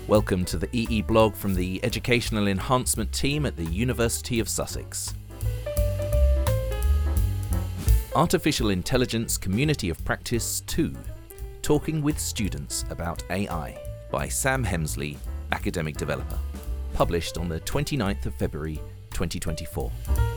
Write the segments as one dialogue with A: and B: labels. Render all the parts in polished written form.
A: Welcome to the EE blog from the Educational Enhancement team at the University of Sussex. Artificial Intelligence Community of Practice 2, Talking with Students about AI, by Sam Hemsley, Academic Developer, published on the 29th of February 2024.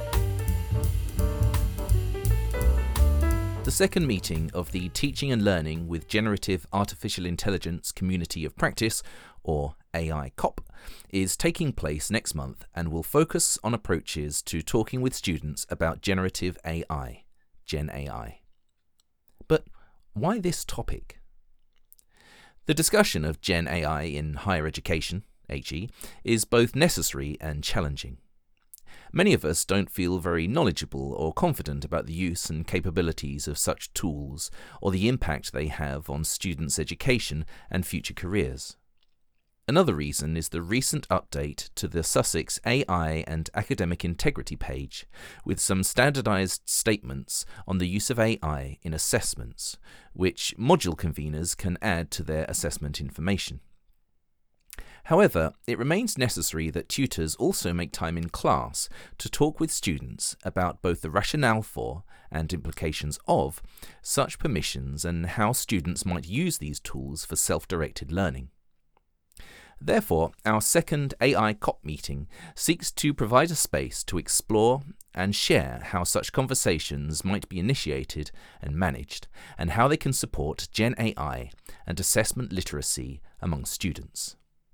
A: The second meeting of the Teaching and Learning with Generative Artificial Intelligence Community of Practice, or AI COP, is taking place next month and will focus on approaches to talking with students about generative AI, Gen AI. But why this topic? The discussion of Gen AI in higher education, HE, is both necessary and challenging. Many of us don't feel very knowledgeable or confident about the use and capabilities of such tools or the impact they have on students' education and future careers. Another reason is the recent update to the Sussex AI and Academic Integrity page with some standardized statements on the use of AI in assessments, which module conveners can add to their assessment information. However, it remains necessary that tutors also make time in class to talk with students about both the rationale for and implications of such permissions and how students might use these tools for self-directed learning. Therefore, our second AI COP meeting seeks to provide a space to explore and share how such conversations might be initiated and managed, and how they can support Gen AI and assessment literacy among students.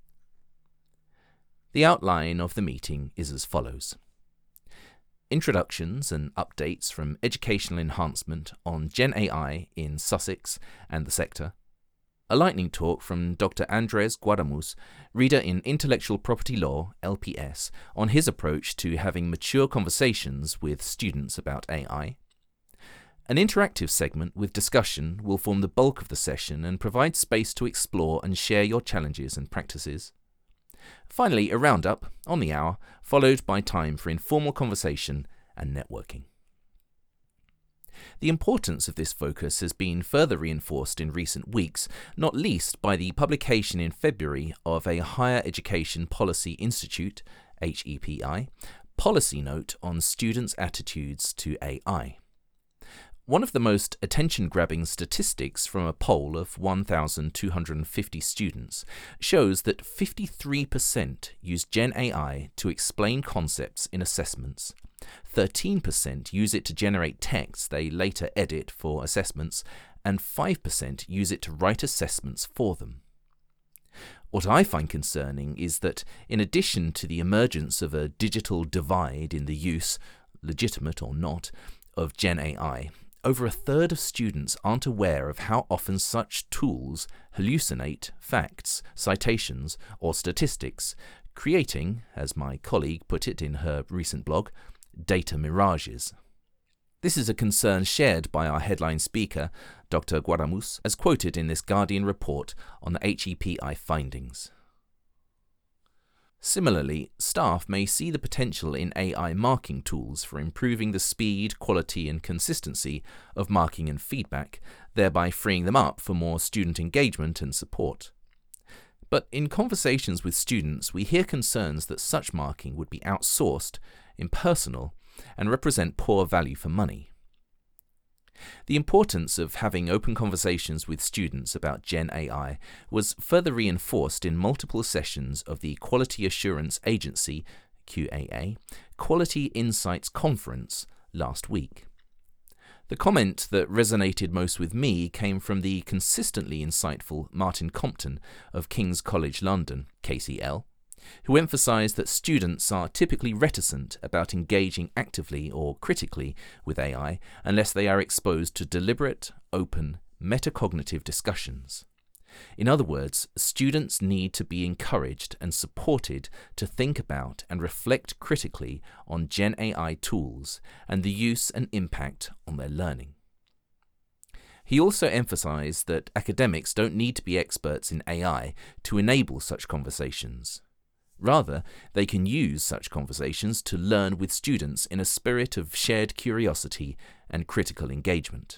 A: The outline of the meeting is as follows. Introductions and updates from Educational Enhancement on Gen AI in Sussex and the sector. A lightning talk from Dr. Andres Guadamus, reader in Intellectual Property Law, LPS, on his approach to having mature conversations with students about AI. An interactive segment with discussion will form the bulk of the session and provide space to explore and share your challenges and practices. Finally, a roundup on the hour, followed by time for informal conversation and networking. The importance of this focus has been further reinforced in recent weeks, not least by the publication in February of a Higher Education Policy Institute, HEPI, policy note on students' attitudes to AI. One of the most attention-grabbing statistics from a poll of 1,250 students shows that 53% use Gen AI to explain concepts in assessments, 13% use it to generate texts they later edit for assessments, and 5% use it to write assessments for them. What I find concerning is that, in addition to the emergence of a digital divide in the use, legitimate or not, of Gen AI, over a third of students aren't aware of how often such tools hallucinate facts, citations, or statistics, creating, as my colleague put it in her recent blog, data mirages. This is a concern shared by our headline speaker, Dr. Guadamus, as quoted in this Guardian report on the HEPI findings. Similarly, staff may see the potential in AI marking tools for improving the speed, quality, and consistency of marking and feedback, thereby freeing them up for more student engagement and support. But in conversations with students, we hear concerns that such marking would be outsourced, impersonal, and represent poor value for money. The importance of having open conversations with students about Gen AI was further reinforced in multiple sessions of the Quality Assurance Agency, QAA, Quality Insights Conference last week. The comment that resonated most with me came from the consistently insightful Martin Compton of King's College London, KCL, who emphasised that students are typically reticent about engaging actively or critically with AI unless they are exposed to deliberate, open, metacognitive discussions. In other words, students need to be encouraged and supported to think about and reflect critically on Gen AI tools and the use and impact on their learning. He also emphasised that academics don't need to be experts in AI to enable such conversations. Rather, they can use such conversations to learn with students in a spirit of shared curiosity and critical engagement.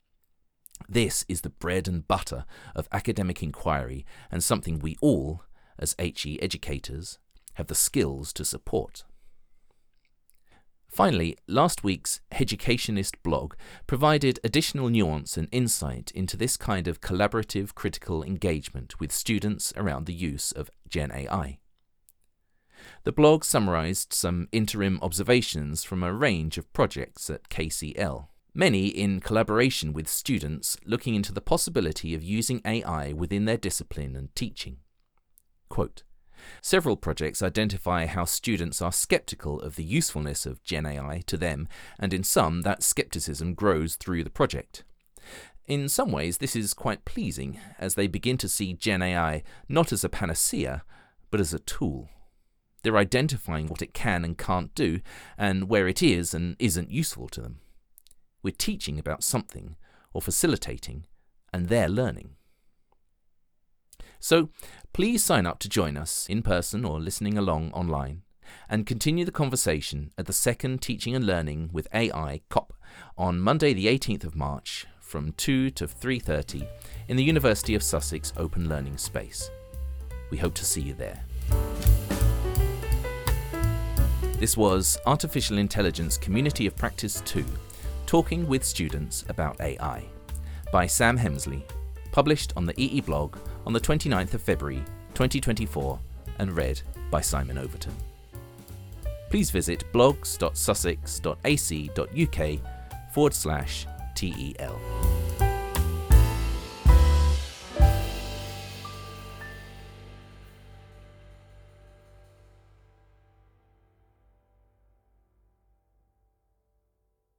A: This is the bread and butter of academic inquiry and something we all, as HE educators, have the skills to support. Finally, last week's Educationist blog provided additional nuance and insight into this kind of collaborative critical engagement with students around the use of GenAI. The blog summarised some interim observations from a range of projects at KCL, many in collaboration with students looking into the possibility of using AI within their discipline and teaching. Quote, "Several projects identify how students are skeptical of the usefulness of GenAI to them, and in some that skepticism grows through the project. In some ways this is quite pleasing, as they begin to see GenAI not as a panacea, but as a tool. They're identifying what it can and can't do, and where it is and isn't useful to them. We're teaching about something, or facilitating, and they're learning." So, please sign up to join us in person or listening along online, and continue the conversation at the second Teaching and Learning with AI COP on Monday the 18th of March from 2 to 3:30 in the University of Sussex Open Learning Space. We hope to see you there. This was Artificial Intelligence Community of Practice 2, Talking with Students about AI, by Sam Hemsley, published on the EE blog on the 29th of February 2024 and read by Simon Overton. Please visit blogs.sussex.ac.uk/TEL.